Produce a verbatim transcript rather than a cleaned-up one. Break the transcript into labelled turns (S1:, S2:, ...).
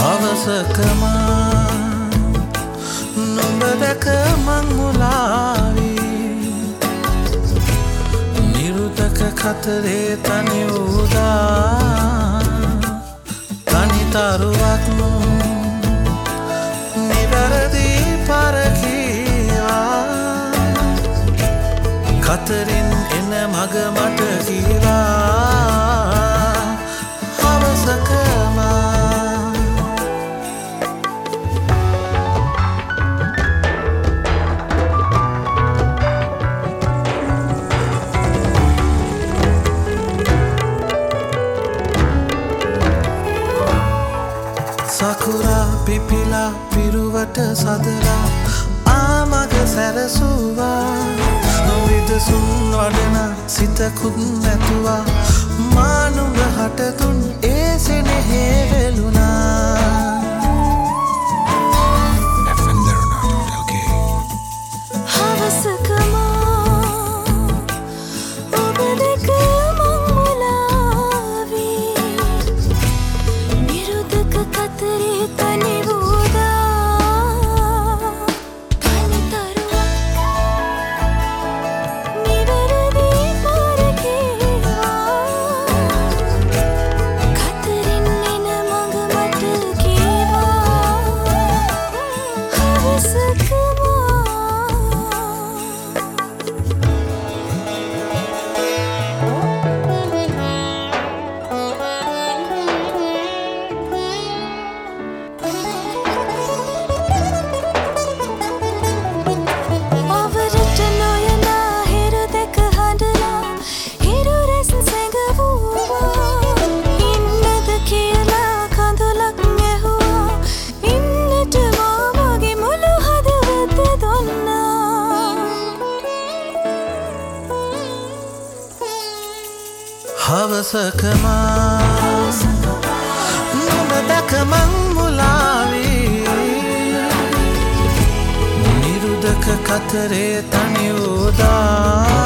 S1: හවසකම නුඹ දැක මං මුලාවී නිරුතක කතරේ තනි වූදා තනිතරුවක් නිවැරදි පරකීවා කතරින් එන මග මට කීවා හවසකම සකුරා පිපිලා පිරුවට සදලා ආමග සැරසුවා නොවිදසුන් වඩන සිතකුත් නැතුවා මානුග හටතුන් ඒ සෙනෙහේ වෙලුණා
S2: හවසකම ඔබ දැක මං මුලාවී නිරුදක කතරේ තනි වූදා තනිතරුවක් නිවැරදි පරකීවා කතරින් එන මඟ මට කීවා හවසකම
S1: හවසකම නුඹ දැක මං මුලාවී නිරුදක කතරේ තනි වූදා